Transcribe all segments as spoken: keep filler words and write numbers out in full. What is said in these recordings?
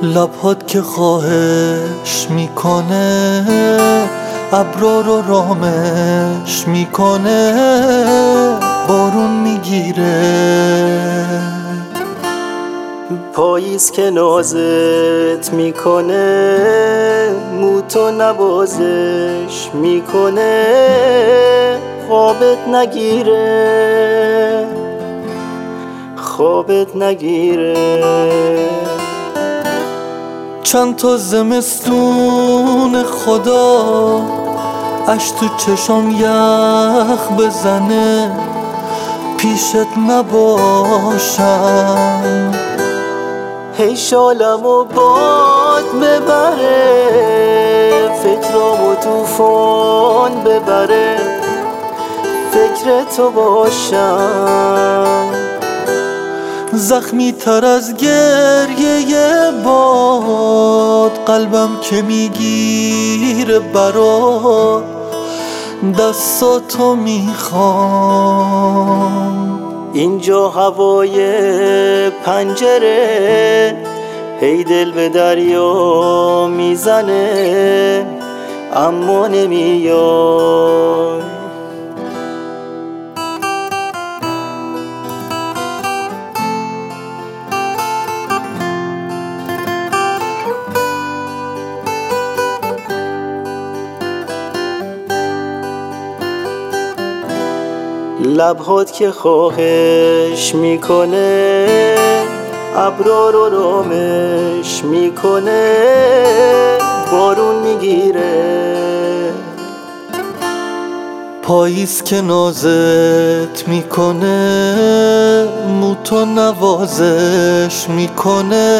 لبات که خواهش میکنه ابرا رو رامش میکنه بارون میگیره. پاییز که نازت میکنه موتو نوازش میکنه خوابت نگیره خوابت نگیره. چند تا زمستون خدا اش تو چشام یخ بزنه پیشت نباشم. هی شالمو باد ببره فکرامو توفان ببره فکر تو باشم. زخمی تر از گریه باد قلبم که میگیره برات دستاتو میخوام. اینجا هوای پنجره هی دل به دریا میزنه اما نمیای. لبهات که خواهش میکنه ابرا رو رامش میکنه بارون میگیره. پاییز که نازت میکنه موتو نوازش میکنه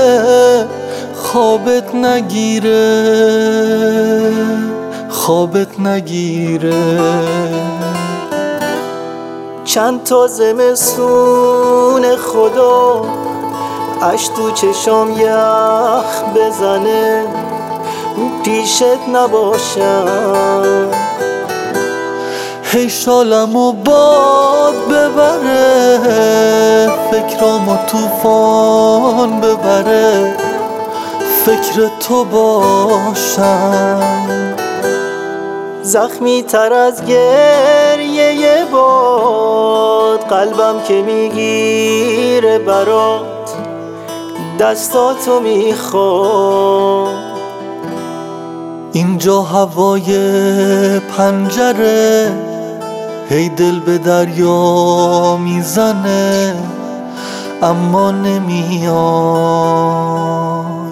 خوابت نگیره خوابت نگیره. چند تا زمستون خدا اش تو چشام یخ بزنه پیشت نباشم. هی شالمو باد ببره فکرامو توفان ببره فکر تو باشم. زخمی تر از گریه باد قلبم که میگیره برات دستاتو میخوام. اینجا هوای پنجره هی دل به دریا میزنه اما نمیاد.